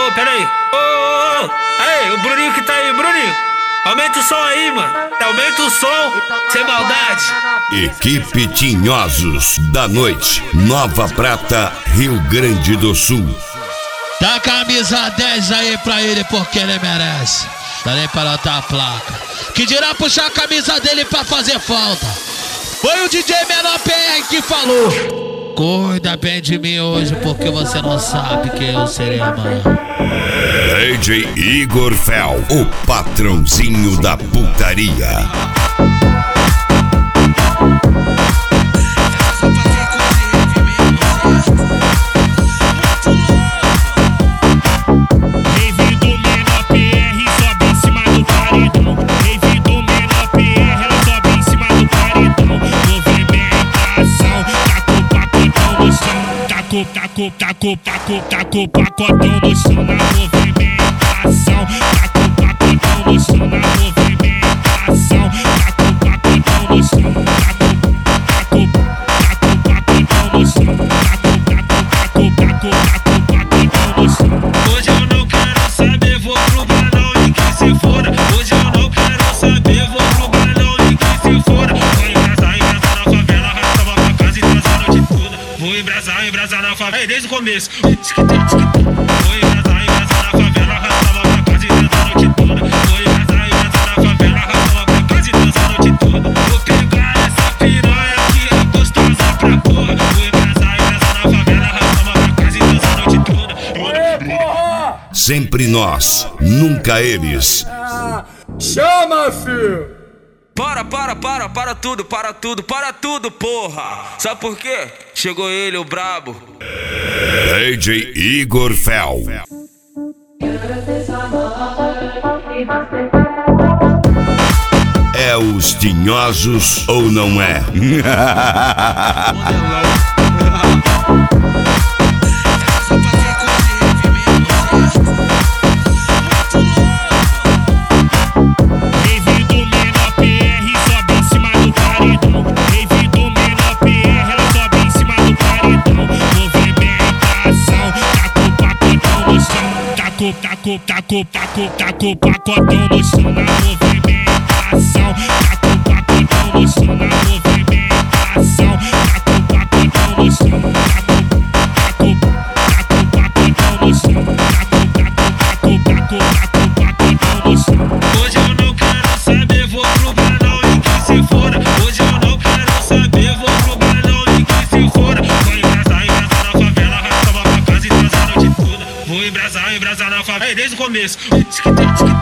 Ô, peraí. Ô, aí, o Bruninho que tá aí, Bruninho. Aumenta o som aí, mano. Aumenta o som, sem maldade. Equipe Tinhosos da Noite, Nova Prata, Rio Grande do Sul. Dá a camisa 10 aí pra ele porque ele merece. Dá nem pra notar a placa. Que dirá puxar a camisa dele pra fazer falta. Foi o DJ Menor PR que falou. Cuida bem de mim hoje porque você não sabe quem eu serei amanhã. DJ Igor Fel, o patrãozinho da putaria. Taco o pacotão no chão na movimentação. Taco o pacotão no chão na movimentação. Taco o pacotão no chão. Taco o pacotão no chão. Taco o pacotão no chão. Hoje eu não quero saber, vou pro balão e que se foda. Hoje eu não quero saber, vou pro balão e que se foda. Vou embrasar na favela, arrastava pra casa e transar a noite toda. Vou embrasar na favela, desde o começo. Vou embrasar na favela, arrastava pra casa e transar a noite toda. Vou embrasar na favela, arrastava pra casa e transar a noite toda. Vou pegar essa piranha que é gostosa pra porra. Vou embrasar na favela, arrastava pra casa e transar a noite toda. Sempre nós, nunca eles. Chama, filho! Para tudo, porra! Sabe por quê? Chegou ele, o brabo. DJ Igor Fel. É os Tinhosos ou não é? Taco o pacotão no chão na movimentação. Taco o pacotão no chão na movimentação. Taco o pacotão no chão. Taco o pacotão no chão. Taco o pacotão no chão. Hoje eu não quero saber, vou pro balão e que se foda. Hoje eu não quero saber, vou pro balão e que se foda. Vou embrasar na favela, arrastava pra casa e transar a noite toda. Vou embrasar na favela, desde o começo.